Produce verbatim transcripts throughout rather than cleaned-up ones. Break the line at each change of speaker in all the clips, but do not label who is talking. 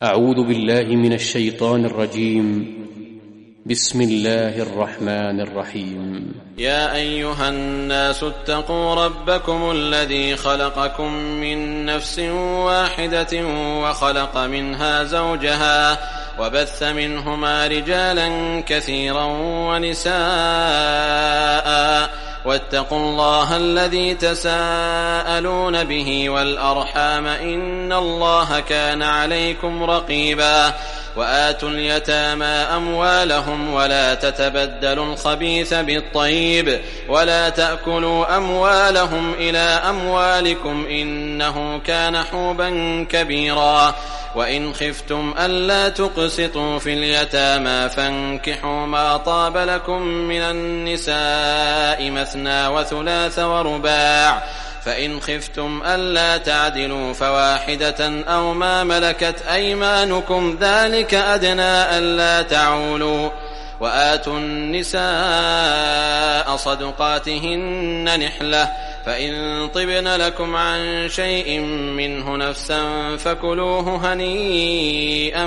أعوذ بالله من الشيطان الرجيم. بسم الله الرحمن الرحيم.
يا أيها الناس اتقوا ربكم الذي خلقكم من نفس واحدة وخلق منها زوجها وبث منهما رجالا كثيرا ونساء واتقوا الله الذي تساءلون به والأرحام إن الله كان عليكم رقيبا وآتوا اليتامى أموالهم ولا تتبدلوا الخبيث بالطيب ولا تأكلوا أموالهم إلى أموالكم إنه كان حوبا كبيرا وإن خفتم ألا تقسطوا في اليتامى فانكحوا ما طاب لكم من النساء مثنى وثلاث ورباع فإن خفتم ألا تعدلوا فواحدة أو ما ملكت أيمانكم ذلك أدنى ألا تعولوا وآتوا النساء صدقاتهن نحلة فإن طبن لكم عن شيء منه نفسا فكلوه هنيئا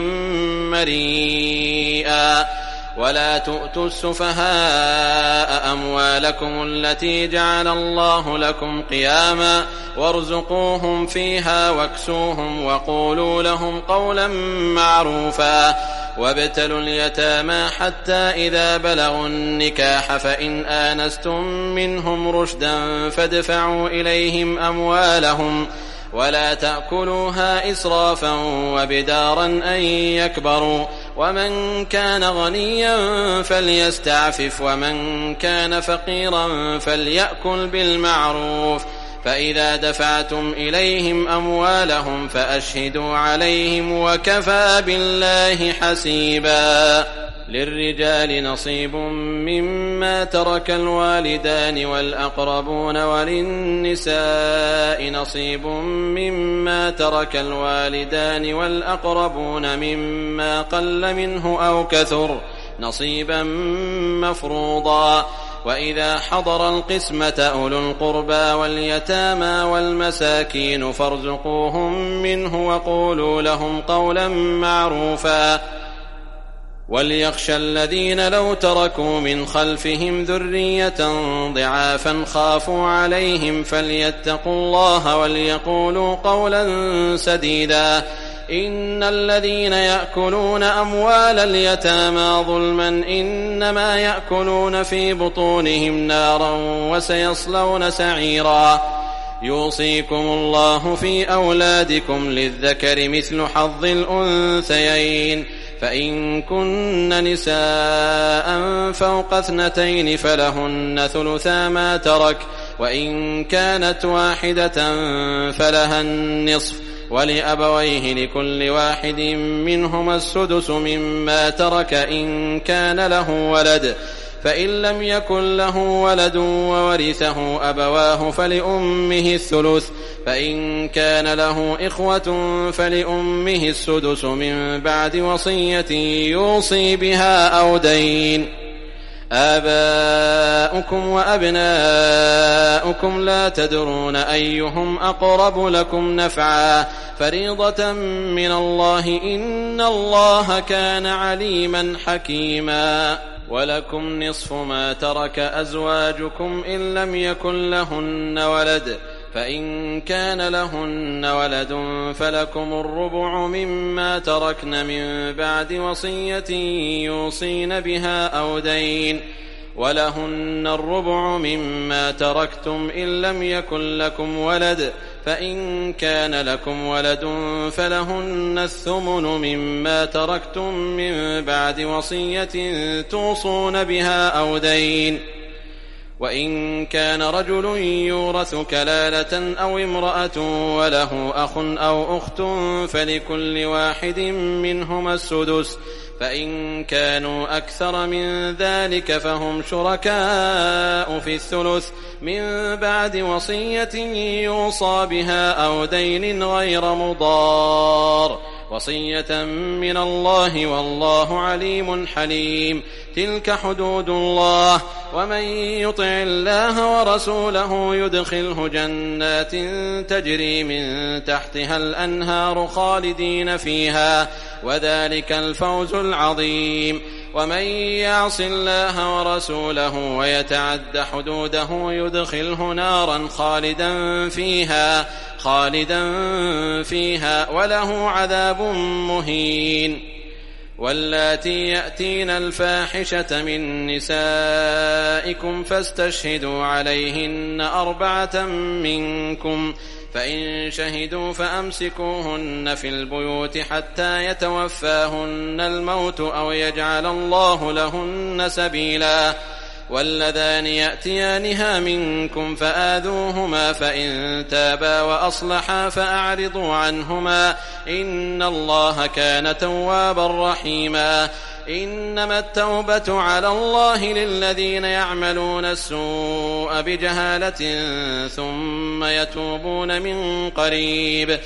مريئا ولا تؤتوا السفهاء أموالكم التي جعل الله لكم قياما وارزقوهم فيها واكسوهم وقولوا لهم قولا معروفا وابتلوا اليتامى حتى إذا بلغوا النكاح فإن آنستم منهم رشدا فادفعوا إليهم أموالهم ولا تأكلوها إسرافا وبدارا أن يكبروا ومن كان غنيا فليستعفف ومن كان فقيرا فليأكل بالمعروف فإذا دفعتم إليهم أموالهم فأشهدوا عليهم وكفى بالله حسيبا. للرجال نصيب مما ترك الوالدان والأقربون وللنساء نصيب مما ترك الوالدان والأقربون مما قل منه أو كثر نصيبا مفروضا وإذا حضر القسمة أولو القربى واليتامى والمساكين فارزقوهم منه وقولوا لهم قولا معروفا وليخشى الذين لو تركوا من خلفهم ذرية ضعافا خافوا عليهم فليتقوا الله وليقولوا قولا سديدا إن الذين يأكلون أموال اليتامى ظلما إنما يأكلون في بطونهم نارا وسيصلون سعيرا يوصيكم الله في أولادكم للذكر مثل حظ الأنثيين فإن كن نساء فوق اثنتين فلهن ثلثا ما ترك وإن كانت واحدة فلها النصف ولأبويه لكل واحد منهما السدس مما ترك إن كان له ولد فإن لم يكن له ولد وورثه أبواه فلأمه الثلث فإن كان له إخوة فلأمه السدس من بعد وصية يوصي بها أو دين. آباؤكم وأبناؤكم لا تدرون أيهم أقرب لكم نفعا فريضة من الله إن الله كان عليما حكيما. ولكم نصف ما ترك أزواجكم إن لم يكن لهن ولد فإن كان لهن ولد فلكم الربع مما تركن من بعد وصية يوصين بها أو دين ولهن الربع مما تركتم إن لم يكن لكم ولد فإن كان لكم ولد فلهن الثمن مما تركتم من بعد وصية توصون بها أو دين وإن كان رجل يورث كلالة أو امرأة وله أخ أو أخت فلكل واحد منهما السدس فإن كانوا أكثر من ذلك فهم شركاء في الثلث من بعد وصية يوصى بها أو دين غير مضار وصية من الله والله عليم حليم. تلك حدود الله ومن يطع الله ورسوله يدخله جنات تجري من تحتها الأنهار خالدين فيها وذلك الفوز العظيم. ومن يعص الله ورسوله ويتعد حدوده يدخله نارا خالدا فيها خالدا فيها وله عذاب مهين. واللاتي يأتين الفاحشة من نسائكم فاستشهدوا عليهن أربعة منكم فإن شهدوا فأمسكوهن في البيوت حتى يتوفاهن الموت أو يجعل الله لهن سبيلا. واللذان يأتيانها منكم فآذوهما فإن تابا وأصلحا فأعرضوا عنهما إن الله كان توابا رحيما. إنما التوبة على الله للذين يعملون السوء بجهالة ثم يتوبون من قريب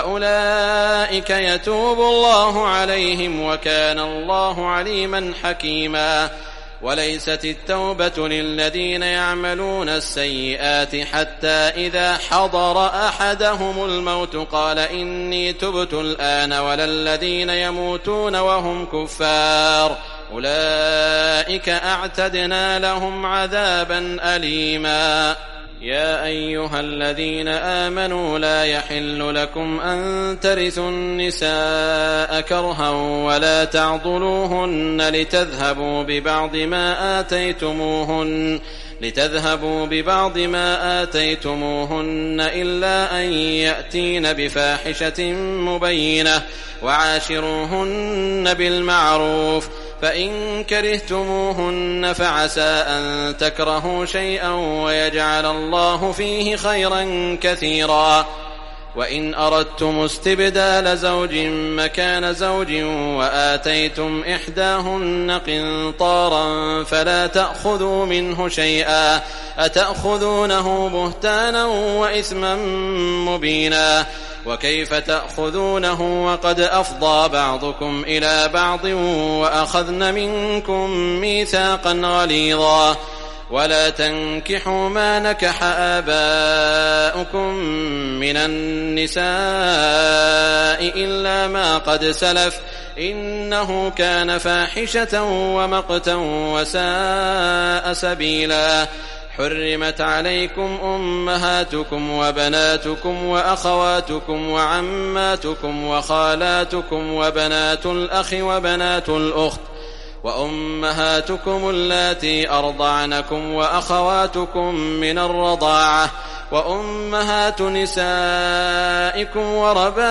فأولئك يتوب الله عليهم وكان الله عليما حكيما. وليست التوبة للذين يعملون السيئات حتى إذا حضر أحدهم الموت قال إني تبت الآن ولا الذين يموتون وهم كفار أولئك أعتدنا لهم عذابا أليما. يا أيها الذين آمنوا لا يحل لكم أن ترثوا النساء كرها ولا تعضلوهن لتذهبوا ببعض ما آتيتموهن لتذهبوا ببعض ما آتيتموهن إلا أن يأتين بفاحشة مبينة وعاشروهن بالمعروف فإن كرهتموهن فعسى أن تكرهوا شيئا ويجعل الله فيه خيرا كثيرا. وإن أردتم استبدال زوج مكان زوج وآتيتم إحداهن قنطارا فلا تأخذوا منه شيئا أتأخذونه بهتانا وإثما مبينا. وكيف تأخذونه وقد أفضى بعضكم إلى بعض وأخذن منكم ميثاقا غليظا. ولا تنكحوا ما نكح آباؤكم من النساء إلا ما قد سلف إنه كان فاحشة ومقتا وساء سبيلا. حرمت عليكم أمهاتكم وبناتكم وأخواتكم وعماتكم وخالاتكم وبنات الأخ وبنات الأخت وأمهاتكم اللاتي أرضعنكم وأخواتكم من الرضاعة وأمهات نسائكم وربائبكم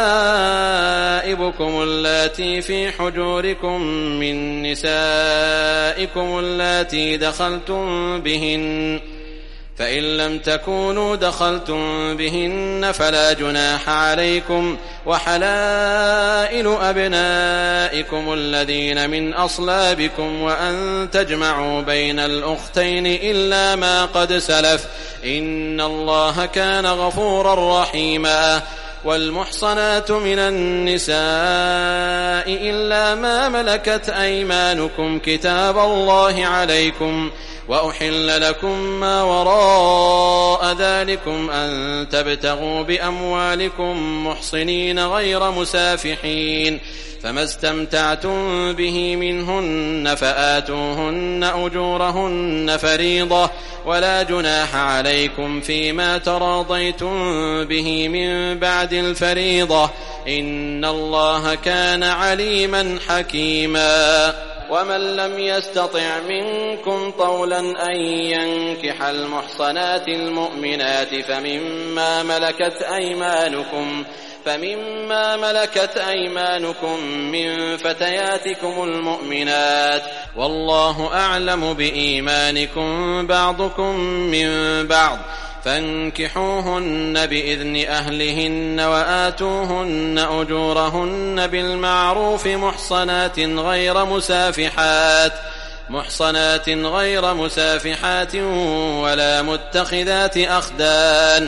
اللاتي في حجوركم من نسائكم اللاتي دخلتم بهن فإن لم تكونوا دخلتم بهن فلا جناح عليكم وحلائل أبنائكم الذين من أصلابكم وأن تجمعوا بين الأختين إلا ما قد سلف إن الله كان غفورا رحيما. والمحصنات من النساء إلا ما ملكت أيمانكم كتاب الله عليكم وأحل لكم ما وراء ذلكم أن تبتغوا بأموالكم محصنين غير مسافحين فما استمتعتم به منهن فآتوهن أجورهن فريضة ولا جناح عليكم فيما تراضيتم به من بعد الفريضة إن الله كان عليما حكيما. ومن لم يستطع منكم طولا أن ينكح المحصنات المؤمنات فمما ملكت أيمانكم فمما ملكت أيمانكم من فتياتكم المؤمنات والله أعلم بإيمانكم بعضكم من بعض فانكحوهن بإذن أهلهن وآتوهن أجورهن بالمعروف محصنات غير مسافحات محصنات غير مسافحات ولا متخذات أخدان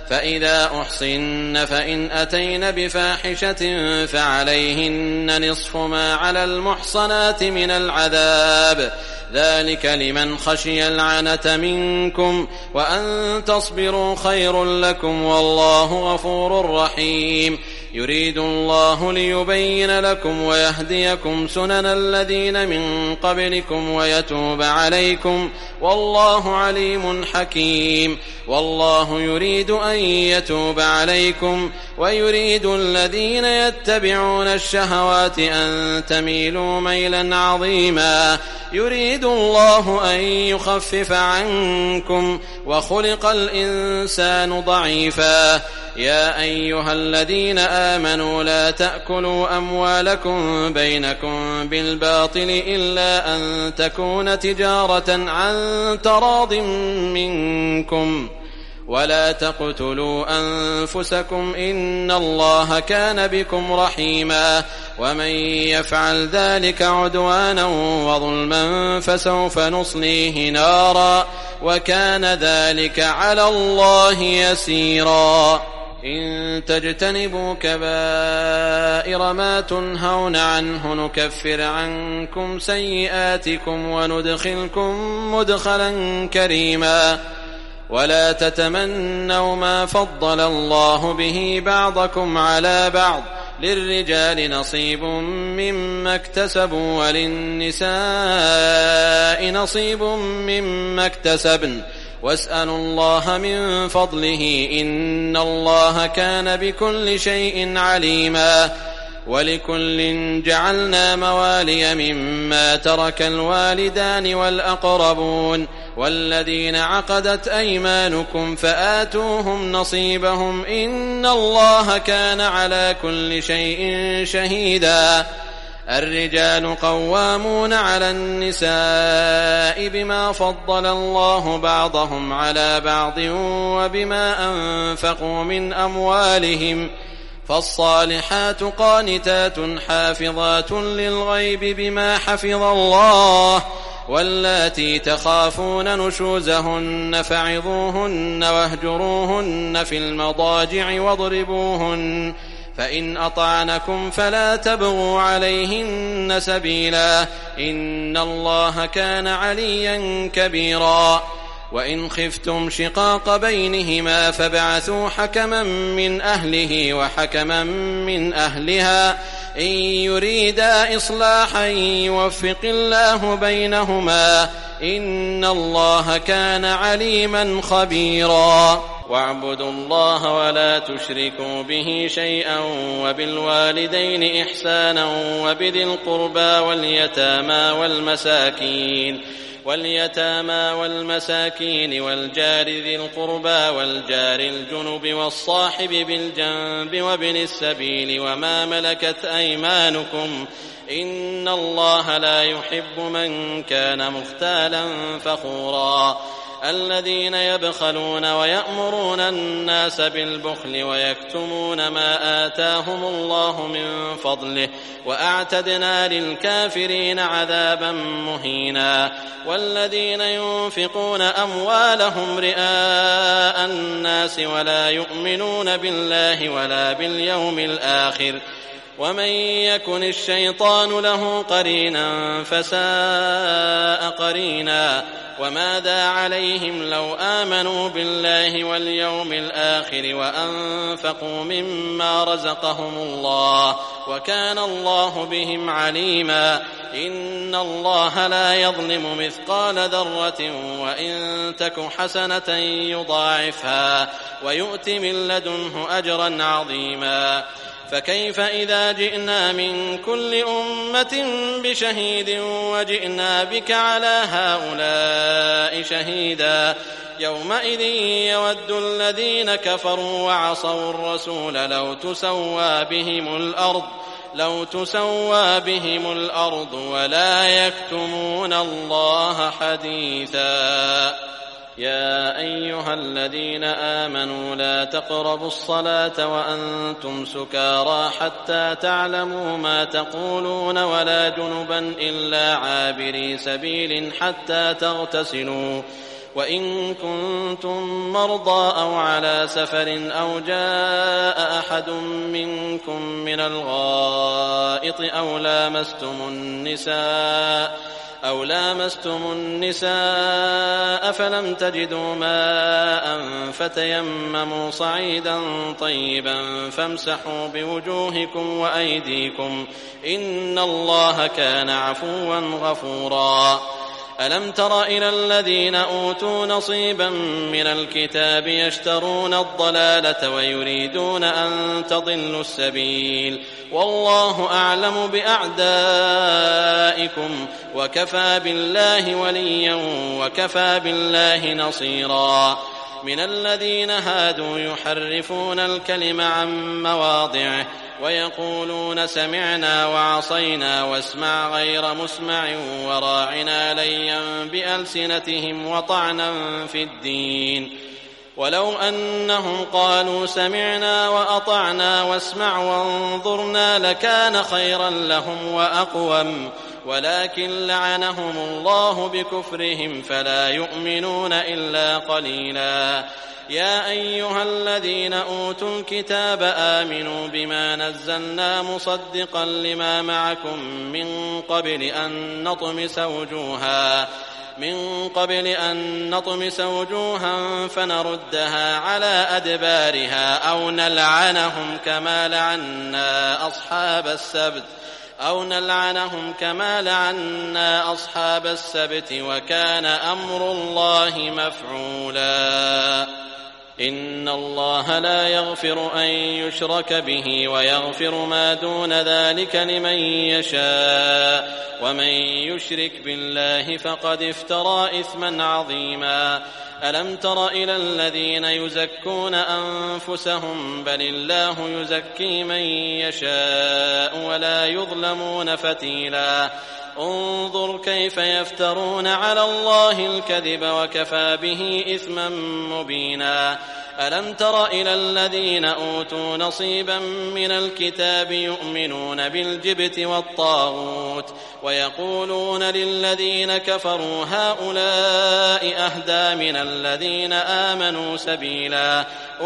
فإذا أحصن فإن أتين بفاحشة فعليهن نصف ما على المحصنات من العذاب، ذلك لمن خشي العنة منكم، وأن تصبروا خير لكم، والله غفور رحيم. يريد الله ليبين لكم ويهديكم سنن الذين من قبلكم ويتوب عليكم، والله عليم حكيم. والله يريد أن يتوب عليكم، ويريد الذين يتبعون الشهوات أن تميلوا ميلا عظيما. يريد الله أن يخفف عنكم، وخلق الإنسان ضعيفا. يا أيها الذين آمنوا لا تأكلوا أموالكم بينكم بالباطل إلا أن تكون تجارة عن تراض منكم، ولا تقتلوا أنفسكم إن الله كان بكم رحيما. ومن يفعل ذلك عدوانا وظلما فسوف نصليه نارا، وكان ذلك على الله يسيرا. إن تجتنبوا كبائر ما تنهون عنه نكفر عنكم سيئاتكم وندخلكم مدخلا كريما. ولا تتمنوا ما فضل الله به بعضكم على بعض، للرجال نصيب مما اكتسبوا وللنساء نصيب مما اكتسبن، واسألوا الله من فضله إن الله كان بكل شيء عليما. ولكل جعلنا موالي مما ترك الوالدان والأقربون والذين عقدت أيمانكم فآتوهم نصيبهم إن الله كان على كل شيء شهيدا. الرجال قوامون على النساء بما فضل الله بعضهم على بعض وبما أنفقوا من أموالهم، فالصالحات قانتات حافظات للغيب بما حفظ الله. واللاتي تخافون نشوزهن فعظوهن واهجروهن في المضاجع واضربوهن، فإن أطعنكم فلا تبغوا عليهن سبيلا إن الله كان عليا كبيرا. وإن خفتم شقاق بينهما فابعثوا حكما من أهله وحكما من أهلها إن يريدا إصلاحا يوفق الله بينهما إن الله كان عليما خبيرا. واعبدوا الله ولا تشركوا به شيئا وبالوالدين إحسانا وبذي القربى واليتامى والمساكين واليتامى والمساكين والجار ذي القربى والجار الجنب والصاحب بالجنب وابن السبيل وما ملكت أيمانكم إن الله لا يحب من كان مختالا فخورا. الذين يبخلون ويأمرون الناس بالبخل ويكتمون ما آتاهم الله من فضله وأعتدنا للكافرين عذابا مهينا. والذين ينفقون أموالهم رئاء الناس ولا يؤمنون بالله ولا باليوم الآخر ومن يكن الشيطان له قرينا فساء قرينا. وماذا عليهم لو آمنوا بالله واليوم الآخر وأنفقوا مما رزقهم الله وكان الله بهم عليما. إن الله لا يظلم مثقال ذرة وإن تك حسنة يضاعفها ويؤت من لدنه أجرا عظيما. فكيف إذا جئنا من كل أمة بشهيد وجئنا بك على هؤلاء شهيدا يومئذ يود الذين كفروا وعصوا الرسول لو تسوى بهم الأرض لو تسوى بهم الأرض ولا يكتمون الله حديثا. يا أيها الذين آمنوا لا تقربوا الصلاة وأنتم سكارى حتى تعلموا ما تقولون ولا جنبا إلا عابري سبيل حتى تغتسلوا وإن كنتم مرضى أو على سفر أو جاء أحد منكم من الغائط أو لامستم النساء أو لامستم النساء فلم تجدوا ماء فتيمموا صعيدا طيبا فامسحوا بوجوهكم وأيديكم إن الله كان عفوا غفورا. ألم تر إلى الذين أوتوا نصيبا من الكتاب يشترون الضلالة ويريدون أن تضلوا السبيل والله أعلم بأعدائكم وكفى بالله وليا وكفى بالله نصيرا. من الذين هادوا يحرفون الكلم عن مواضعه ويقولون سمعنا وعصينا واسمع غير مسمع وراعنا ليا بألسنتهم وطعنا في الدين ولو أنهم قالوا سمعنا وأطعنا واسمع وانظرنا لكان خيرا لهم وأقوم ولكن لعنهم الله بكفرهم فلا يؤمنون إلا قليلا. يا أيها الذين أوتوا الكتاب آمنوا بما نزلنا مصدقا لما معكم من قبل أن نطمس وجوها من قبل أن نطمس وجوها فنردها على أدبارها أو نلعنهم كما لعنا أصحاب السبت أو نلعنهم كما لعنا أصحاب السبت وكان أمر الله مفعولا. إن الله لا يغفر أن يشرك به ويغفر ما دون ذلك لمن يشاء ومن يشرك بالله فقد افترى إثما عظيما. ألم تر إلى الذين يزكون أنفسهم بل الله يزكي من يشاء ولا يظلمون فتيلا. انظر كيف يفترون على الله الكذب وكفى به إثما مبينا. ألم تر إلى الذين أوتوا نصيبا من الكتاب يؤمنون بالجبت والطاغوت ويقولون للذين كفروا هؤلاء أهدى من الذين آمنوا سبيلا.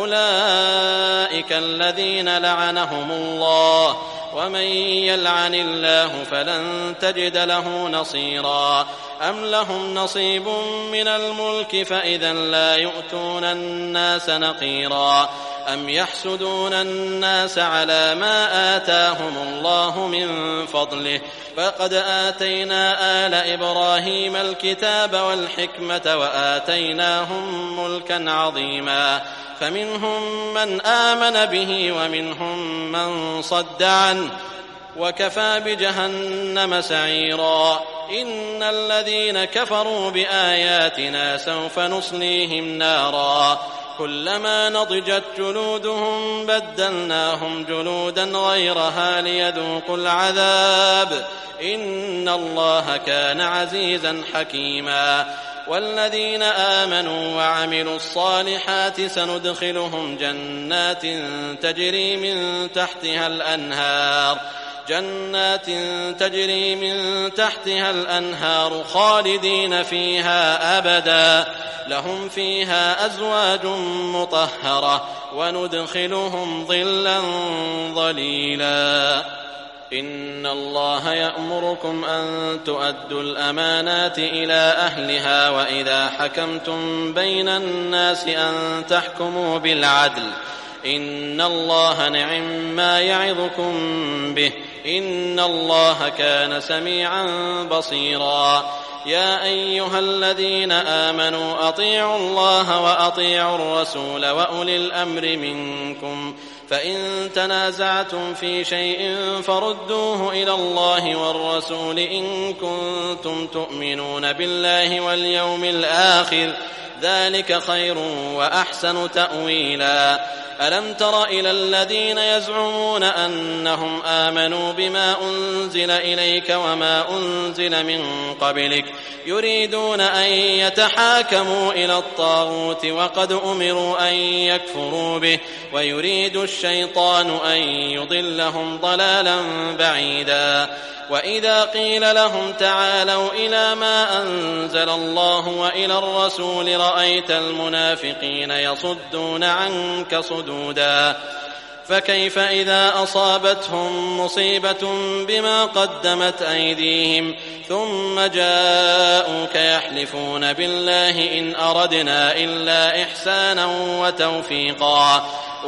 أولئك الذين لعنهم الله ومن يلعن الله فلن تجد له نصيرا. أم لهم نصيب من الملك فإذا لا يؤتون الناس نقيرا. أم يحسدون الناس على ما آتاهم الله من فضله فقد آتينا آل إبراهيم الكتاب والحكمة وآتيناهم ملكا عظيما. فمنهم من آمن به ومنهم من صد عنه وكفى بجهنم سعيرا. إن الذين كفروا بآياتنا سوف نصليهم نارا كلما نضجت جلودهم بدلناهم جلودا غيرها ليذوقوا العذاب إن الله كان عزيزا حكيما. والذين آمنوا وعملوا الصالحات سندخلهم جنات تجري من تحتها الأنهار جنات تجري من تحتها الأنهار خالدين فيها أبدا لهم فيها أزواج مطهرة وندخلهم ظلا ظليلا. إن الله يأمركم أن تؤدوا الأمانات إلى أهلها وإذا حكمتم بين الناس أن تحكموا بالعدل إن الله نعم ما يعظكم به إن الله كان سميعا بصيرا. يا أيها الذين آمنوا أطيعوا الله وأطيعوا الرسول وأولي الأمر منكم فإن تنازعتم في شيء فردوه إلى الله والرسول إن كنتم تؤمنون بالله واليوم الآخر ذلك خير وأحسن تأويلا. ألم تر إلى الذين يزعمون أنهم آمنوا بما أنزل إليك وما أنزل من قبلك يريدون أن يتحاكموا إلى الطاغوت وقد أمروا أن يكفروا به ويريد الشيطان أن يضلهم ضلالا بعيدا وإذا قيل لهم تعالوا إلى ما أنزل الله وإلى الرسول رأيت المنافقين يصدون عنك صدودا فكيف إذا أصابتهم مصيبة بما قدمت أيديهم ثم جاءوك يحلفون بالله إن أردنا إلا إحسانا وتوفيقا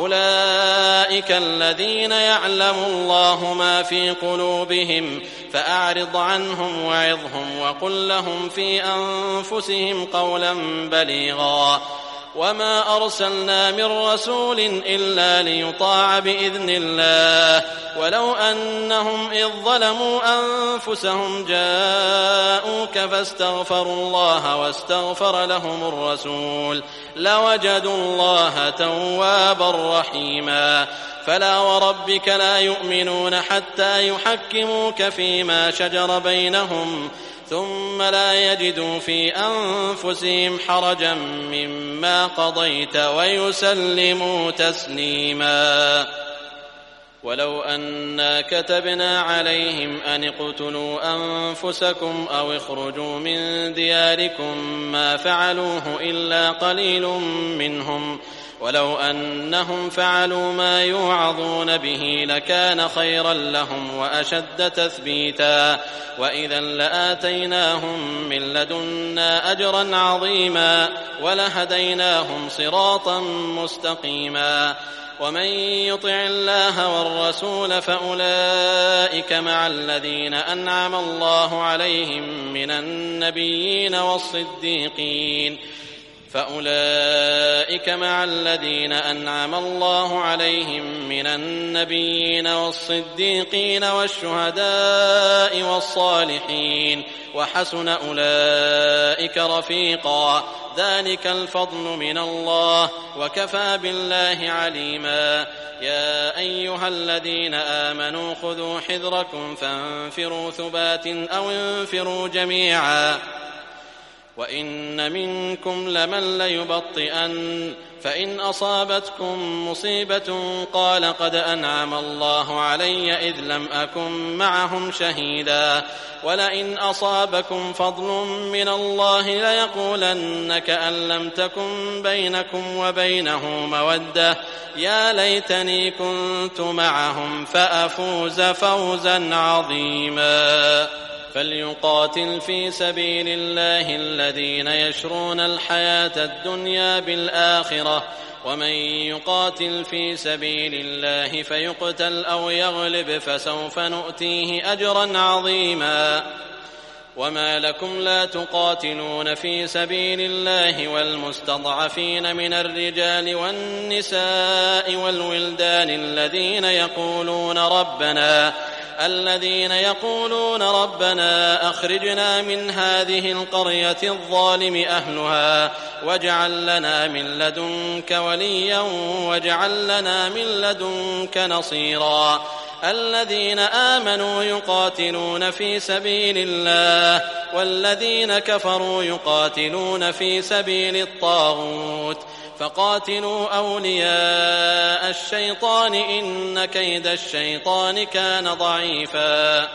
أولئك الذين يعلم الله ما في قلوبهم فأعرض عنهم وعظهم وقل لهم في أنفسهم قولا بليغا وما أرسلنا من رسول إلا ليطاع بإذن الله ولو أنهم إذ ظلموا أنفسهم جاءوك فاستغفروا الله واستغفر لهم الرسول لوجدوا الله توابا رحيما فلا وربك لا يؤمنون حتى يحكموك فيما شجر بينهم ثم لا يجدوا في أنفسهم حرجا مما قضيت ويسلموا تسليما ولو أنا كتبنا عليهم أن اقتلوا أنفسكم أو اخرجوا من دياركم ما فعلوه إلا قليل منهم ولو أنهم فعلوا ما يوعظون به لكان خيرا لهم وأشد تثبيتا وإذا لآتيناهم من لدنا أجرا عظيما ولهديناهم صراطا مستقيما ومن يطع الله والرسول فأولئك مع الذين أنعم الله عليهم من النبيين والصديقين فأولئك مع الذين أنعم الله عليهم من النبيين والصديقين والشهداء والصالحين وحسن أولئك رفيقا ذلك الفضل من الله وكفى بالله عليما يا أيها الذين آمنوا خذوا حذركم فانفروا ثبات أو انفروا جميعا وإن منكم لمن ليبطئن فإن أصابتكم مصيبة قال قد أنعم الله علي إذ لم أكن معهم شهيدا ولئن أصابكم فضل من الله ليقولن كأن لم تكن بينكم وبينه مودة يا ليتني كنت معهم فأفوز فوزا عظيما فليقاتل في سبيل الله الذين يشرون الحياة الدنيا بالآخرة ومن يقاتل في سبيل الله فيقتل أو يغلب فسوف نؤتيه أجرا عظيما وما لكم لا تقاتلون في سبيل الله والمستضعفين من الرجال والنساء والولدان الذين يقولون ربنا الذين يقولون ربنا أخرجنا من هذه القرية الظالم أهلها واجعل لنا من لدنك وليا واجعل لنا من لدنك نصيرا الذين آمنوا يقاتلون في سبيل الله والذين كفروا يقاتلون في سبيل الطاغوت فقاتلوا أولياء الشيطان إن كيد الشيطان كان ضعيفا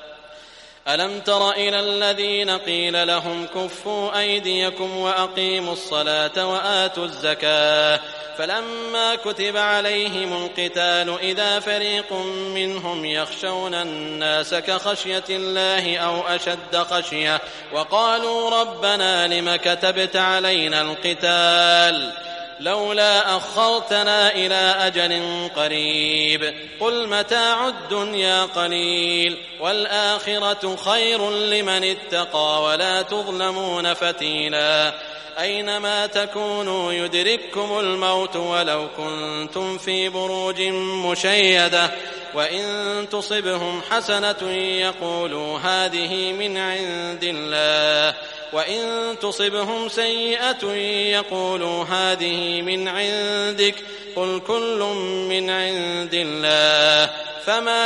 ألم تر إلى الذين قيل لهم كفوا أيديكم وأقيموا الصلاة وآتوا الزكاة فلما كتب عليهم القتال إذا فريق منهم يخشون الناس كخشية الله أو أشد خشية وقالوا ربنا لم كتبت علينا القتال لولا أخرتنا إلى أجل قريب قل متاع الدنيا قليل والآخرة خير لمن اتقى ولا تظلمون فتيلا أينما تكونوا يدرككم الموت ولو كنتم في بروج مشيدة وإن تصبهم حسنة يقولوا هذه من عند الله وإن تصبهم سيئة يقولوا هذه من عندك قل كل من عند الله فما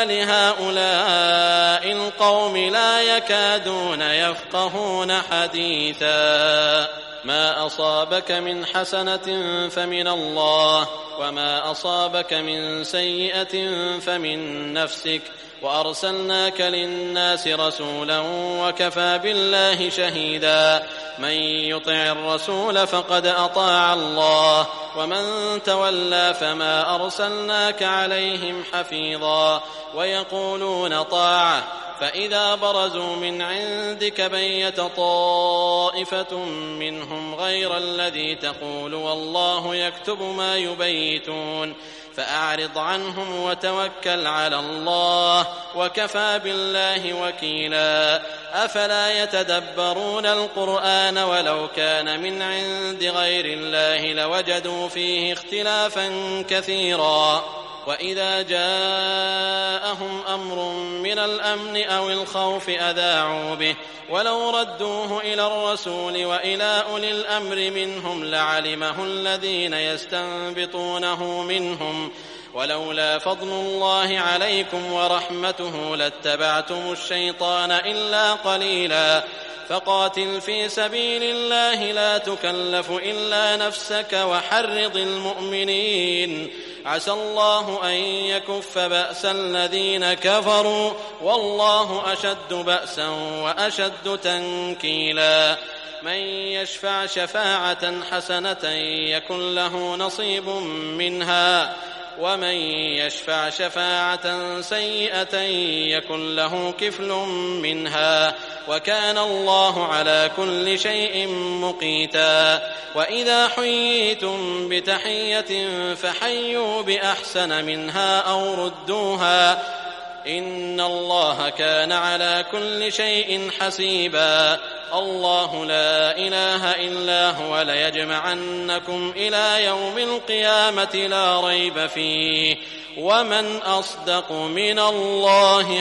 لهؤلاء القوم لا يكادون يفقهون حديثا ما أصابك من حسنة فمن الله وما أصابك من سيئة فمن نفسك وأرسلناك للناس رسولا وكفى بالله شهيدا من يطع الرسول فقد أطاع الله ومن تولى فما أرسلناك عليهم حفيظا ويقولون طاعة فإذا برزوا من عندك بيت طائفة منهم غير الذي تقول والله يكتب ما يبيتون فأعرض عنهم وتوكل على الله وكفى بالله وكيلا أفلا يتدبرون القرآن ولو كان من عند غير الله لوجدوا فيه اختلافا كثيرا وإذا جاءهم أمر من الأمن أو الخوف أذاعوا به ولو ردوه إلى الرسول وإلى أولي الأمر منهم لعلمه الذين يستنبطونه منهم ولولا فضل الله عليكم ورحمته لاتبعتم الشيطان إلا قليلا فقاتل في سبيل الله لا تكلف إلا نفسك وحرض المؤمنين عسى الله أن يكف بأس الذين كفروا والله أشد بأسا وأشد تنكيلا من يشفع شفاعة حسنة يكن له نصيب منها ومن يشفع شفاعة سيئة يكن له كفل منها وكان الله على كل شيء مقيتا وإذا حييتم بتحية فحيوا بأحسن منها أو ردوها إن الله كان على كل شيء حسيبا الله لا إله إلا هو ليجمعنكم إلى يوم القيامة لا ريب فيه ومن أصدق من الله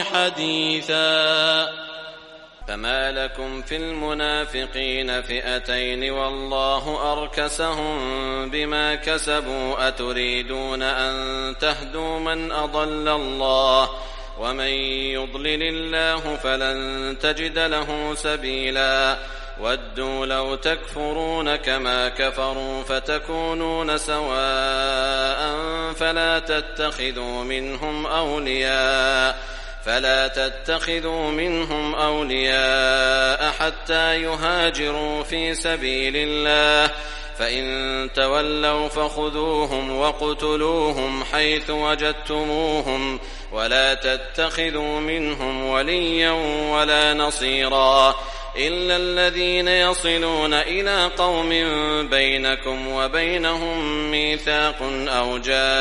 حديثا فما لكم في المنافقين فئتين والله أركسهم بما كسبوا أتريدون أن تهدوا من أضل الله ومن يضلل الله فلن تجد له سبيلا ودوا لو تكفرون كما كفروا فتكونون سواء فلا تتخذوا منهم أولياء فلا تتخذوا منهم أولياء حتى يهاجروا في سبيل الله فإن تولوا فخذوهم وقتلوهم حيث وجدتموهم ولا تتخذوا منهم وليا ولا نصيرا إلا الذين يصلون إلى قوم بينكم وبينهم ميثاق أو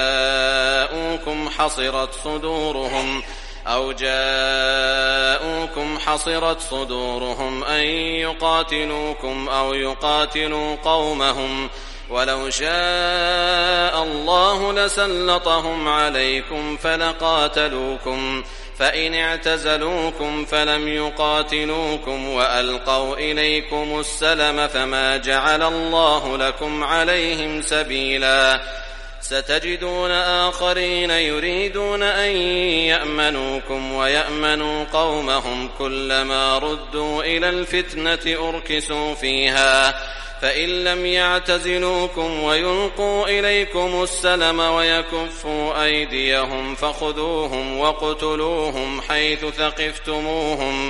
جاءوكم حصرت صدورهم أو جاءوكم حصرت صدورهم أن يقاتلوكم أو يقاتلوا قومهم ولو شاء الله لسلطهم عليكم فلقاتلوكم فإن اعتزلوكم فلم يقاتلوكم وألقوا إليكم السلم فما جعل الله لكم عليهم سبيلا ستجدون آخرين يريدون أن يأمنوكم ويأمنوا قومهم كلما ردوا إلى الفتنة أركسوا فيها فإن لم يعتزلوكم ويلقوا إليكم السلم ويكفوا أيديهم فخذوهم وقتلوهم حيث ثقفتموهم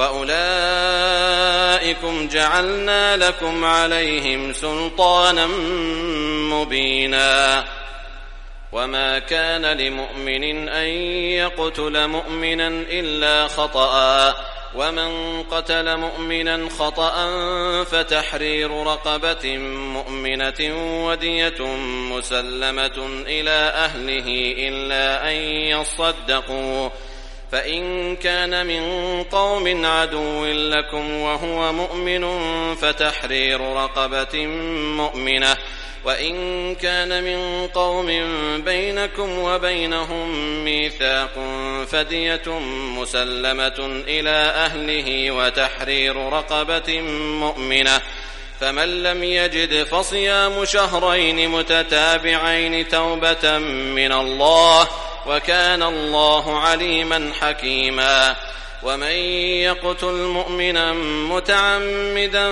وأولئكم جعلنا لكم عليهم سلطانا مبينا وما كان لمؤمن أن يقتل مؤمنا إلا خطأ ومن قتل مؤمنا خطأ فتحرير رقبة مؤمنة ودية مسلمة إلى أهله إلا أن يصدقوا فإن كان من قوم عدو لكم وهو مؤمن فتحرير رقبة مؤمنة وإن كان من قوم بينكم وبينهم ميثاق فدية مسلمة إلى أهله وتحرير رقبة مؤمنة، فمن لم يجد فصيام شهرين متتابعين توبة من الله، وكان الله عليما حكيما. ومن يقتل مؤمنا متعمدا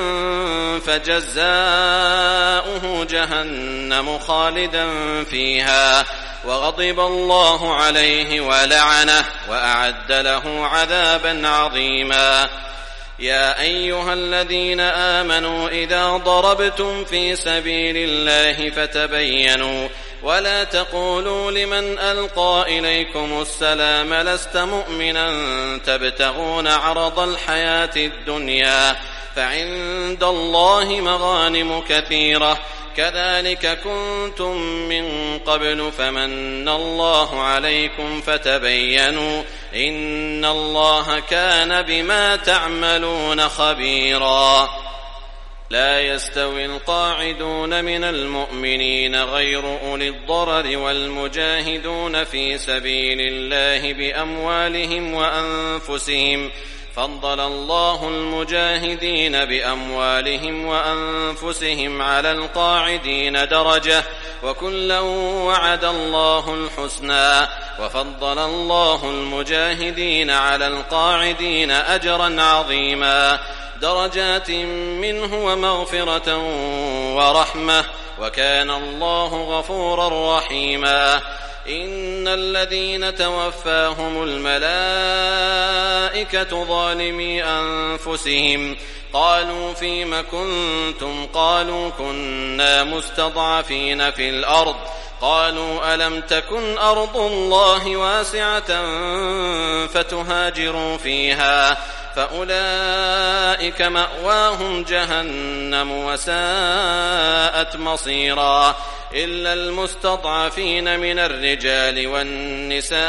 فجزاؤه جهنم خالدا فيها وغضب الله عليه ولعنه وأعد له عذابا عظيما. يا أيها الذين آمنوا إذا ضربتم في سبيل الله فتبينوا ولا تقولوا لمن ألقى إليكم السلام لست مؤمنا تبتغون عرض الحياة الدنيا فعند الله مغانم كثيرة كذلك كنتم من قبل فمن الله عليكم فتبينوا إن الله كان بما تعملون خبيرا. لا يستوي القاعدون من المؤمنين غير أولي الضرر والمجاهدون في سبيل الله بأموالهم وأنفسهم، فضل الله المجاهدين بأموالهم وأنفسهم على القاعدين درجة وكلا وعد الله الحسنى، وفضل الله المجاهدين على القاعدين أجرا عظيما درجات منه ومغفرة ورحمة وكان الله غفورا رحيما. إن الذين توفاهم الملائكة ظالمي أنفسهم قالوا فيم كنتم قالوا كنا مستضعفين في الأرض قالوا ألم تكن أرض الله واسعة فتهاجروا فيها فأولئك مأواهم جهنم وساءت مصيرا إلا المستضعفين من الرجال والنساء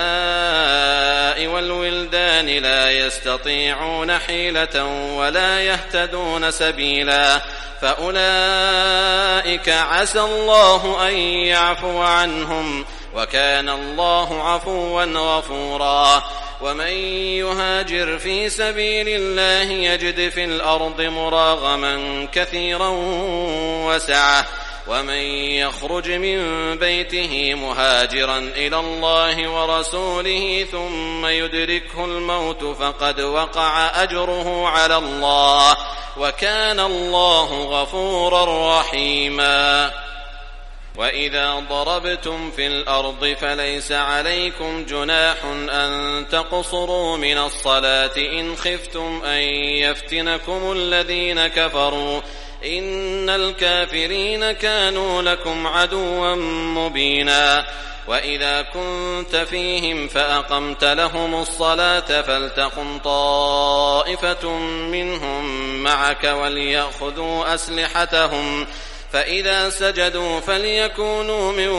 والولدان لا يستطيعون حيلة ولا يهتدون سبيلا فأولئك عسى الله أن يعفو عنهم وكان الله عفوا غفورا. ومن يهاجر في سبيل الله يجد في الأرض مراغما كثيرا وسعة ومن يخرج من بيته مهاجرا إلى الله ورسوله ثم يدركه الموت فقد وقع أجره على الله وكان الله غفورا رحيما. وإذا ضربتم في الأرض فليس عليكم جناح أن تقصروا من الصلاة إن خفتم أن يفتنكم الذين كفروا إن الكافرين كانوا لكم عدوا مبينا. وإذا كنت فيهم فأقمت لهم الصلاة فلتقم طائفة منهم معك وليأخذوا أسلحتهم فإذا سجدوا فليكونوا من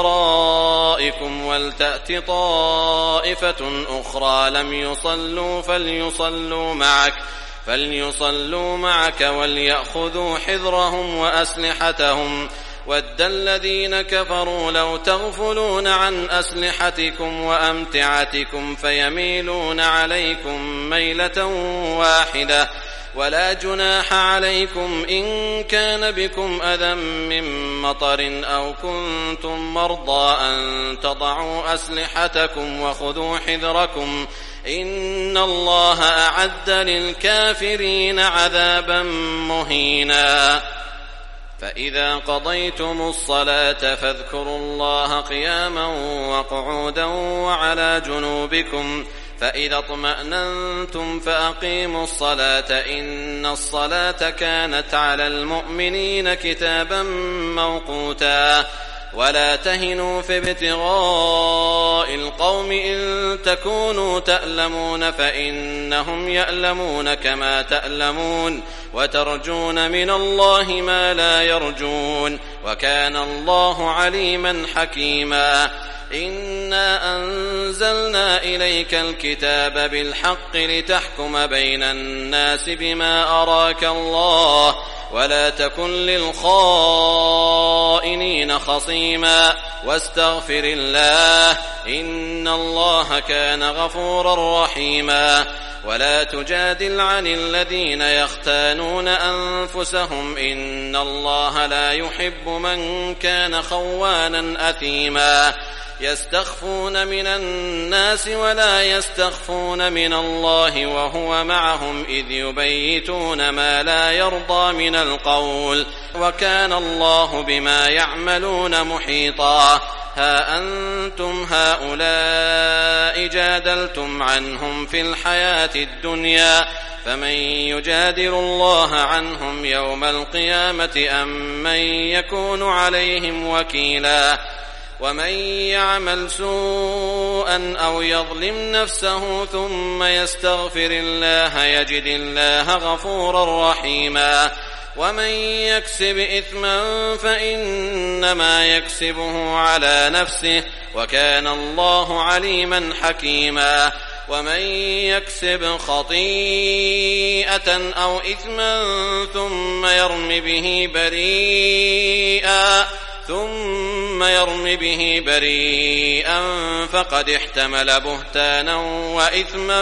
ورائكم ولتأت طائفة أخرى لم يصلوا فليصلوا معك فليصلوا معك وليأخذوا حذرهم وأسلحتهم ود الذين كفروا لو تغفلون عن أسلحتكم وأمتعتكم فيميلون عليكم ميلة واحدة ولا جناح عليكم إن كان بكم أذى من مطر أو كنتم مرضى أن تضعوا أسلحتكم وخذوا حذركم إن الله أعد للكافرين عذابا مهينا. فإذا قضيتم الصلاة فاذكروا الله قياما وقعودا وعلى جنوبكم فإذا اطمأننتم فأقيموا الصلاة إن الصلاة كانت على المؤمنين كتابا موقوتا. ولا تهنوا في ابتغاء القوم إن تكونوا تألمون فإنهم يألمون كما تألمون وترجون من الله ما لا يرجون وكان الله عليما حكيما. إنا أنزلنا إليك الكتاب بالحق لتحكم بين الناس بما أراك الله ولا تكن للخائنين خصيما واستغفر الله إن الله كان غفورا رحيما ولا تجادل عن الذين يختانون أنفسهم إن الله لا يحب من كان خوانا أثيما يستخفون من الناس ولا يستخفون من الله وهو معهم إذ يبيتون ما لا يرضى من القول وكان الله بما يعملون محيطا ها أنتم هؤلاء جادلتم عنهم في الحياة الدنيا فمن يجادل الله عنهم يوم القيامة أم من يكون عليهم وكيلا ومن يعمل سوءا أو يظلم نفسه ثم يستغفر الله يجد الله غفورا رحيما ومن يكسب إثما فإنما يكسبه على نفسه وكان الله عليما حكيما ومن يكسب خطيئة أو إثما ثم يرم به بريئا ثم يرم به بريئا فقد احتمل بهتانا وإثما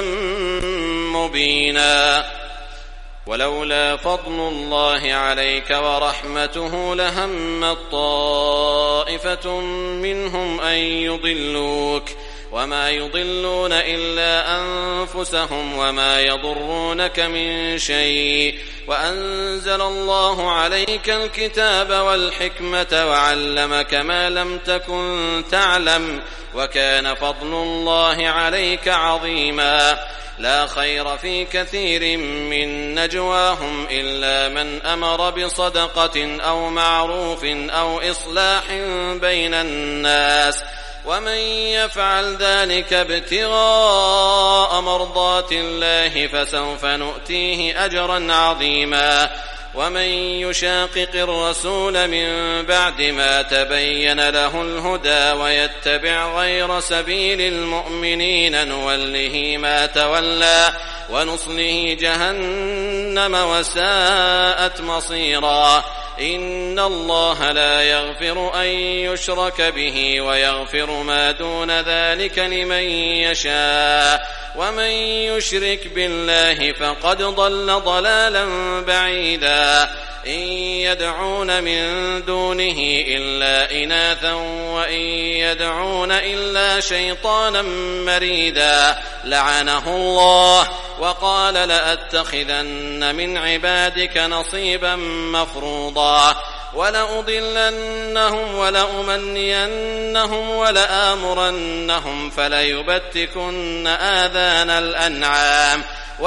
مبينا ولولا فضل الله عليك ورحمته لهمت طائفة منهم أن يضلوك وما يضلون إلا أنفسهم وما يضرونك من شيء وأنزل الله عليك الكتاب والحكمة وعلمك ما لم تكن تعلم وكان فضل الله عليك عظيما لا خير في كثير من نجواهم إلا من أمر بصدقة أو معروف أو إصلاح بين الناس ومن يفعل ذلك ابتغاء مرضات الله فسوف نؤتيه أجرا عظيما ومن يشاقق الرسول من بعد ما تبين له الهدى ويتبع غير سبيل المؤمنين نوله ما تولى ونصله جهنم وساءت مصيرا إن الله لا يغفر أن يشرك به ويغفر ما دون ذلك لمن يشاء ومن يشرك بالله فقد ضل ضلالا بعيدا إن يدعون من دونه إلا إناثا وإن يدعون إلا شيطانا مريدا لعنه الله وقال لأتخذن من عبادك نصيبا مفروضا ولأضلنهم ولأمنينهم ولآمرنهم فليبتكن آذان الأنعام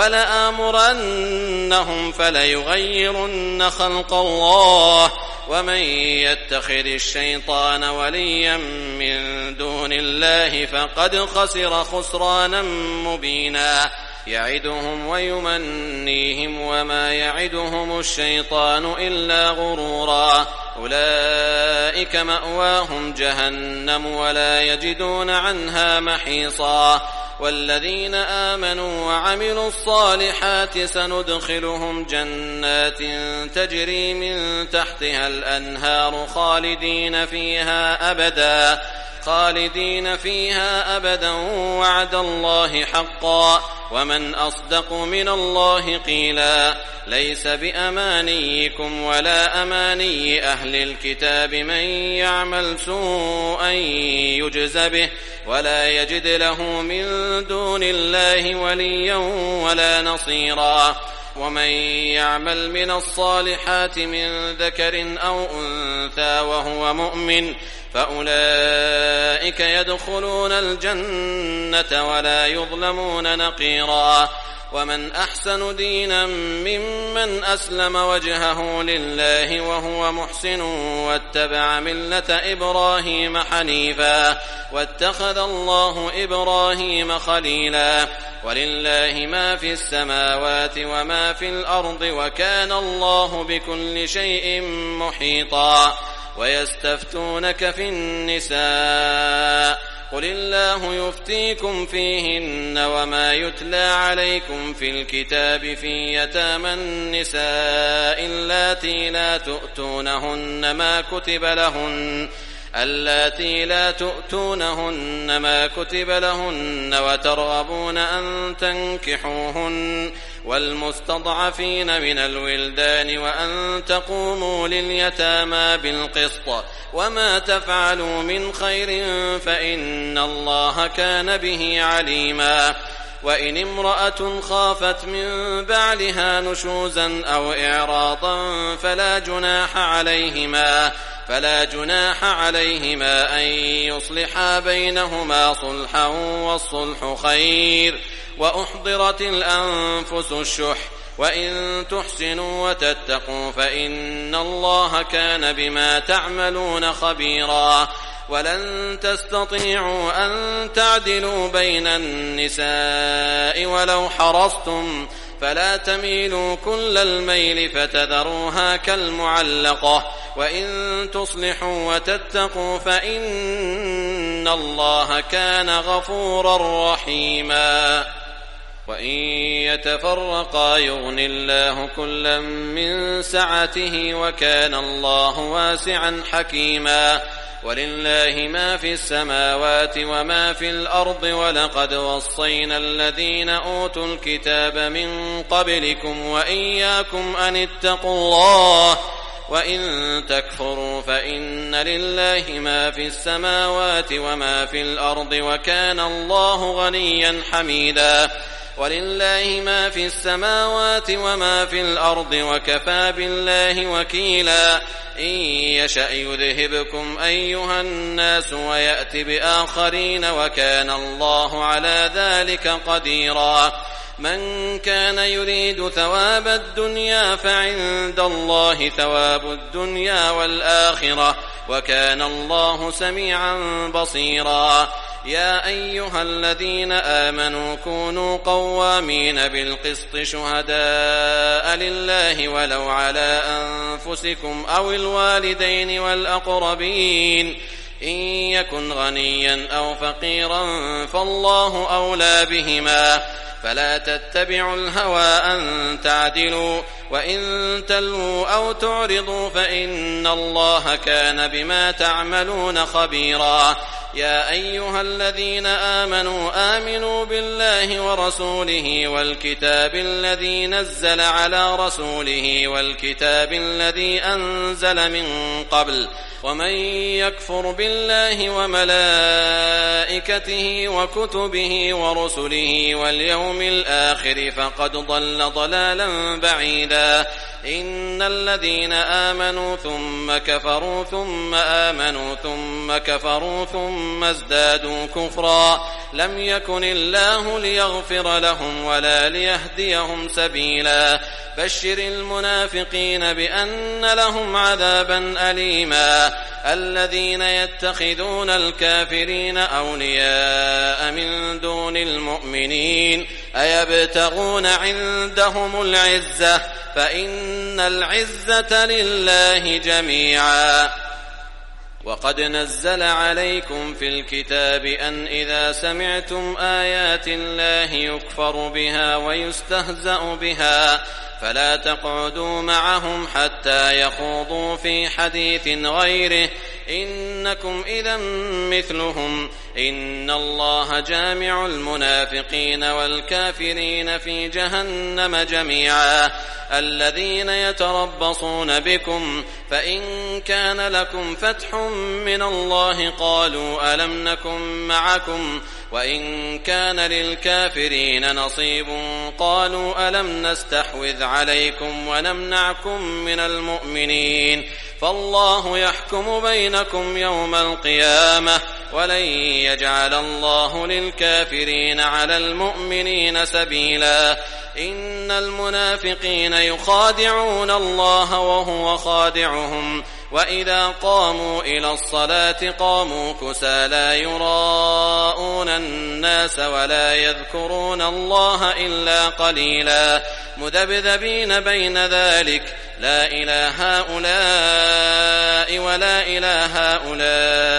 ولآمرنهم فليغيرن خلق الله ومن يتخذ الشيطان وليا من دون الله فقد خسر خسرانا مبينا يعدهم ويمنيهم وما يعدهم الشيطان إلا غرورا أولئك مأواهم جهنم ولا يجدون عنها محيصا والذين آمنوا وعملوا الصالحات سندخلهم جنات تجري من تحتها الأنهار خالدين فيها أبدا خالدين فيها أبدا وعد الله حقا ومن أصدق من الله قيلا ليس بأمانيكم ولا أماني أهل الكتاب من يعمل سوءا يجز به ولا يجد له من دون الله وليا ولا نصيرا ومن يعمل من الصالحات من ذكر أو أنثى وهو مؤمن فأولئك يدخلون الجنة ولا يظلمون نقيرا ومن أحسن دينا ممن أسلم وجهه لله وهو محسن واتبع ملة إبراهيم حنيفا واتخذ الله إبراهيم خليلا ولله ما في السماوات وما في الأرض وكان الله بكل شيء محيطا ويستفتونك في النساء قل الله يفتيكم فيهن وما يتلى عليكم في الكتاب في يتامى النساء اللاتي لا تؤتونهن ما كتب لهن اللاتي لا تؤتونهن ما كتب لهن وترغبون أن تنكحوهن والمستضعفين من الولدان وأن تقوموا لليتامى بالقسط وما تفعلوا من خير فإن الله كان به عليما وإن امرأة خافت من بعلها نشوزا أو إعراضا فلا جناح عليهما فلا جناح عليهما أن يصلحا بينهما صلحا والصلح خير وأحضرت الأنفس الشح وإن تحسنوا وتتقوا فإن الله كان بما تعملون خبيرا ولن تستطيعوا أن تعدلوا بين النساء ولو حرصتم فلا تميلوا كل الميل فتذروها كالمعلقة وإن تصلحوا وتتقوا فإن الله كان غفورا رحيما وإن يتفرقا يغن الله كلا من سعته وكان الله واسعا حكيما ولله ما في السماوات وما في الأرض ولقد وصينا الذين أوتوا الكتاب من قبلكم وإياكم أن اتقوا الله وإن تكفروا فإن لله ما في السماوات وما في الأرض وكان الله غنيا حميدا ولله ما في السماوات وما في الأرض وكفى بالله وكيلا إن يشأ يذهبكم أيها الناس ويأت بآخرين وكان الله على ذلك قديرا من كان يريد ثواب الدنيا فعند الله ثواب الدنيا والآخرة وكان الله سميعا بصيرا يا أيها الذين آمنوا كونوا قوامين بالقسط شهداء لله ولو على أنفسكم أو الوالدين والأقربين إن يكن غنيا أو فقيرا فالله أولى بهما فلا تتبعوا الهوى أن تعدلوا وإن تلووا أو تعرضوا فإن الله كان بما تعملون خبيرا يا أيها الذين آمنوا آمنوا بالله ورسوله والكتاب الذي نزل على رسوله والكتاب الذي أنزل من قبل ومن يكفر بالله وملائكته وكتبه ورسله واليوم الآخر فقد ضل ضلالا بعيدا إن الذين آمنوا ثم كفروا ثم آمنوا ثم كفروا ثم ازدادوا كفرا لم يكن الله ليغفر لهم ولا ليهديهم سبيلا بشر المنافقين بأن لهم عذابا أليما الذين يتخذون الكافرين أولياء من دون المؤمنين أيبتغون عندهم العزة فإن العزة لله جميعا وقد نزل عليكم في الكتاب أن إذا سمعتم آيات الله يكفر بها ويستهزأ بها فلا تقعدوا معهم حتى يخوضوا في حديث غيره إنكم إذا مثلهم إن الله جامع المنافقين والكافرين في جهنم جميعا الذين يتربصون بكم فإن كان لكم فتح من الله قالوا ألم نكن معكم وإن كان للكافرين نصيب قالوا ألم نستحوذ عليكم ونمنعكم من المؤمنين فالله يحكم بينكم يوم القيامة ولن يجعل الله للكافرين على المؤمنين سبيلا إن المنافقين يخادعون الله وهو خادعهم وإذا قاموا إلى الصلاة قاموا كسى لا يراءون الناس ولا يذكرون الله إلا قليلا مذبذبين بين ذلك لا إله هؤلاء ولا إله هؤلاء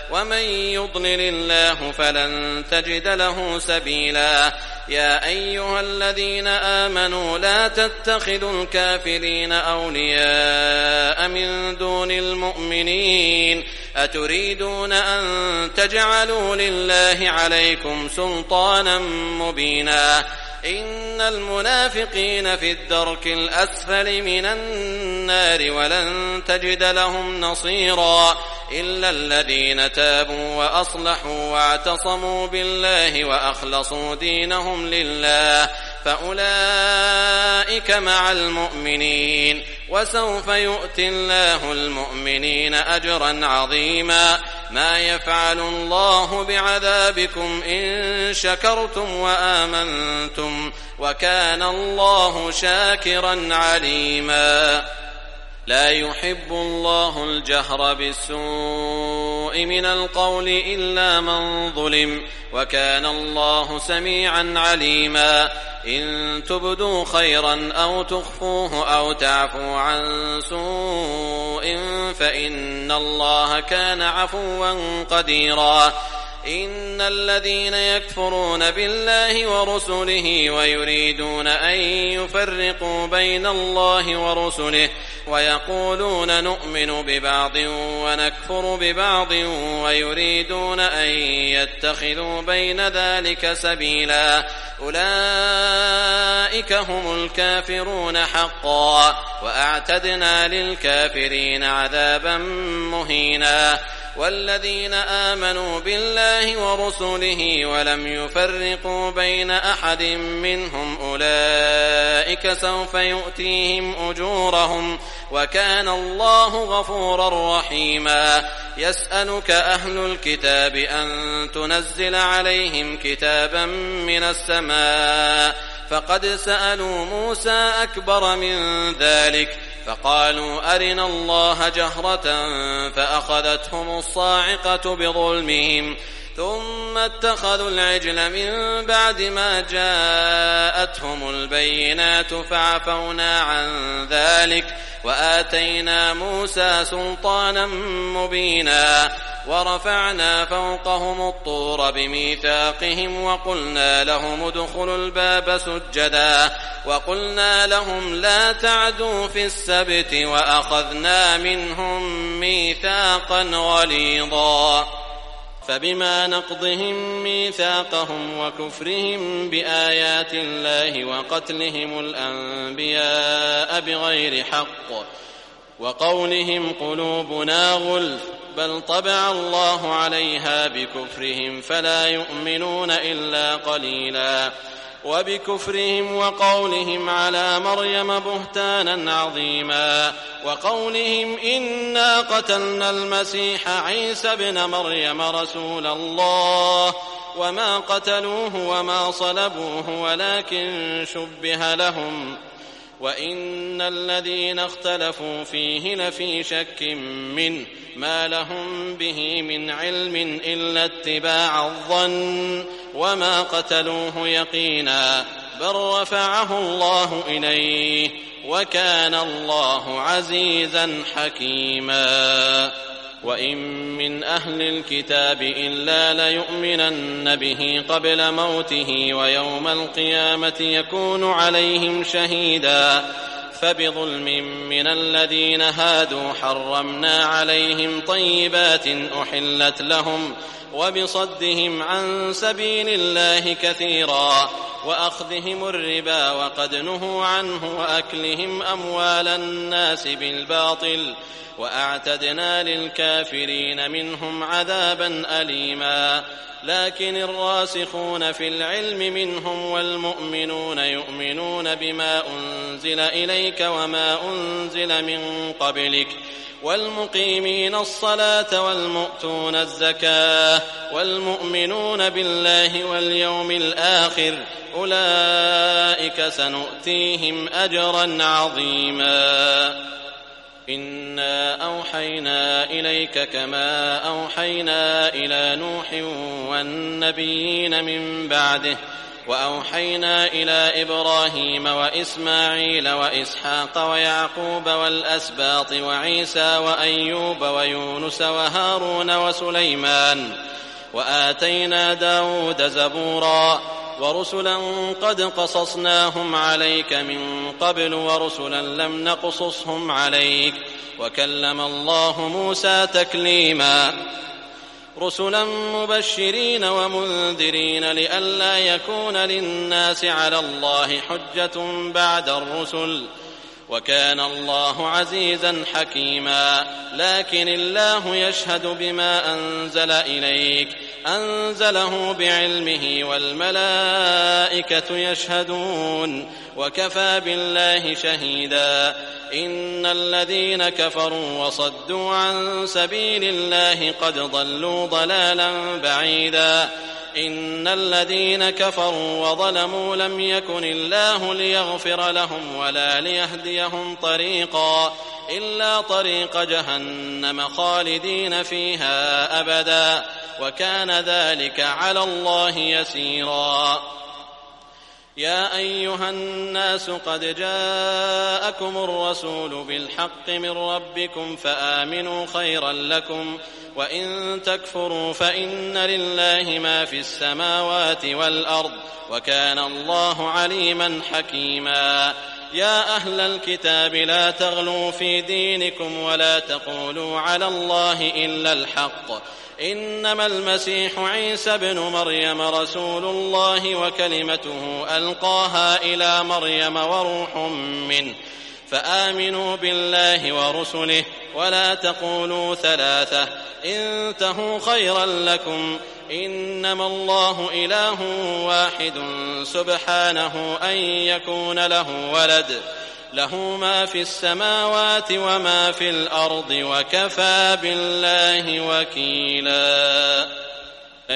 ومن يضلل الله فلن تجد له سبيلا. يا أيها الذين آمنوا لا تتخذوا الكافرين أولياء من دون المؤمنين أتريدون أن تجعلوا لله عليكم سلطانا مبينا إن المنافقين في الدرك الأسفل من النار ولن تجد لهم نصيرا إلا الذين تابوا وأصلحوا واعتصموا بالله وأخلصوا دينهم لله فأولئك مع المؤمنين وسوف يؤتي الله المؤمنين أجرا عظيما. ما يفعل الله بعذابكم إن شكرتم وآمنتم وكان الله شاكرا عليما. لا يحب الله الجهر بالسوء من القول إلا من ظلم وكان الله سميعا عليما. إن تبدوا خيرا أو تخفوه أو تعفوا عن سوء فإن الله كان عفوا قديرا. إن الذين يكفرون بالله ورسله ويريدون أن يفرقوا بين الله ورسله ويقولون نؤمن ببعض ونكفر ببعض ويريدون أن يتخذوا بين ذلك سبيلا أولئك هم الكافرون حقا وأعتدنا للكافرين عذابا مهينا. والذين آمنوا بالله ورسله ولم يفرقوا بين أحد منهم أولئك سوف يؤتيهم أجورهم وكان الله غفورا رحيما. يسألك أهل الكتاب أن تنزل عليهم كتابا من السماء فقد سألوا موسى أكبر من ذلك فقالوا أرنا الله جهرة فأخذتهم الصاعقة بظلمهم ثم اتخذوا العجل من بعد ما جاءتهم البينات فعفونا عن ذلك وآتينا موسى سلطانا مبينا. ورفعنا فوقهم الطور بميثاقهم وقلنا لهم ادخلوا الباب سجدا وقلنا لهم لا تعدوا في السبت وأخذنا منهم ميثاقا غليظا. فبما نقضهم ميثاقهم وكفرهم بآيات الله وقتلهم الأنبياء بغير حق وقولهم قلوبنا غلف بل طبع الله عليها بكفرهم فلا يؤمنون إلا قليلا. وبكفرهم وقولهم على مريم بهتانا عظيما وقولهم إنا قتلنا المسيح عيسى ابن مريم رسول الله وما قتلوه وما صلبوه ولكن شبه لهم وإن الذين اختلفوا فيه لفي شك منه ما لهم به من علم إلا اتباع الظن وما قتلوه يقينا بل رفعه الله إليه وكان الله عزيزا حكيما. وإن من أهل الكتاب إلا ليؤمنن به قبل موته ويوم القيامة يكون عليهم شهيدا. فبظلم من الذين هادوا حرمنا عليهم طيبات أحلت لهم وبصدهم عن سبيل الله كثيرا وأخذهم الربا وقد نهوا عنه وأكلهم أموال الناس بالباطل وأعتدنا للكافرين منهم عذابا أليما. لكن الراسخون في العلم منهم والمؤمنون يؤمنون بما أنزل إليك وما أنزل من قبلك والمقيمين الصلاة والمؤتون الزكاة والمؤمنون بالله واليوم الآخر أولئك سنؤتيهم أجرا عظيما. إنا أوحينا إليك كما أوحينا إلى نوح والنبيين من بعده وأوحينا إلى إبراهيم وإسماعيل وإسحاق ويعقوب والأسباط وعيسى وأيوب ويونس وهارون وسليمان وآتينا داود زبورا ورسلا قد قصصناهم عليك من قبل ورسلا لم نقصصهم عليك وكلم الله موسى تكليما رسلا مبشرين ومنذرين لئلا يكون للناس على الله حجة بعد الرسل وكان الله عزيزا حكيما لكن الله يشهد بما أنزل إليك أنزله بعلمه والملائكة يشهدون وكفى بالله شهيدا إن الذين كفروا وصدوا عن سبيل الله قد ضلوا ضلالا بعيدا إن الذين كفروا وظلموا لم يكن الله ليغفر لهم ولا ليهديهم طريقا إلا طريق جهنم خالدين فيها أبدا وكان ذلك على الله يسيرا يا أيها الناس قد جاءكم الرسول بالحق من ربكم فآمنوا خيرا لكم وإن تكفروا فإن لله ما في السماوات والأرض وكان الله عليما حكيما يا أهل الكتاب لا تغلوا في دينكم ولا تقولوا على الله إلا الحق إنما المسيح عيسى بن مريم رسول الله وكلمته ألقاها إلى مريم وروح منه فآمنوا بالله ورسله ولا تقولوا ثلاثة انتهوا خيرا لكم إنما الله إله واحد سبحانه أن يكون له ولد له ما في السماوات وما في الأرض وكفى بالله وكيلا أن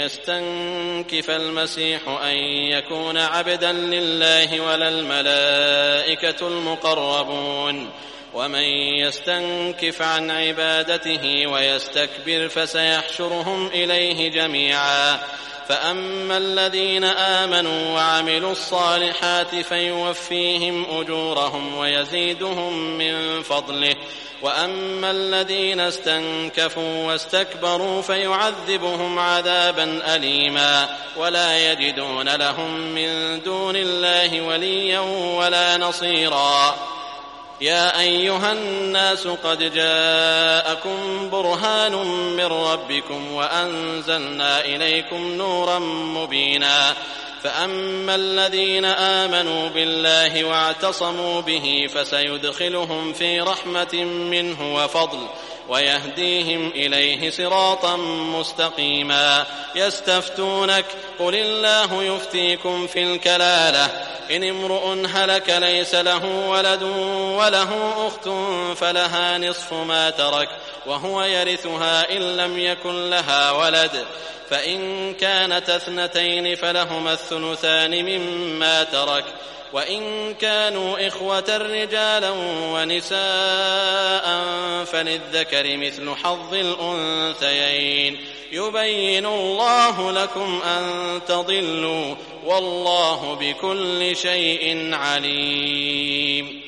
يستنكف المسيح أن يكون عبدا لله ولا الملائكة المقربون ومن يستنكف عن عبادته ويستكبر فسيحشرهم إليه جميعا فأما الذين آمنوا وعملوا الصالحات فيوفيهم أجورهم ويزيدهم من فضله وأما الذين استنكفوا واستكبروا فيعذبهم عذابا أليما ولا يجدون لهم من دون الله وليا ولا نصيرا يا أيها الناس قد جاءكم برهان من ربكم وأنزلنا إليكم نورا مبينا فأما الذين آمنوا بالله واعتصموا به فسيدخلهم في رحمة منه وفضل ويهديهم إليه صراطا مستقيما يستفتونك قل الله يفتيكم في الكلالة إن امرؤ هلك ليس له ولد وله أخت فلها نصف ما ترك وهو يرثها إن لم يكن لها ولد فإن كانت اثنتين فلهما الثلثان مما ترك وإن كانوا إخوة رجالا ونساء فللذكر مثل حظ الأنثيين يبين الله لكم أن تضلوا والله بكل شيء عليم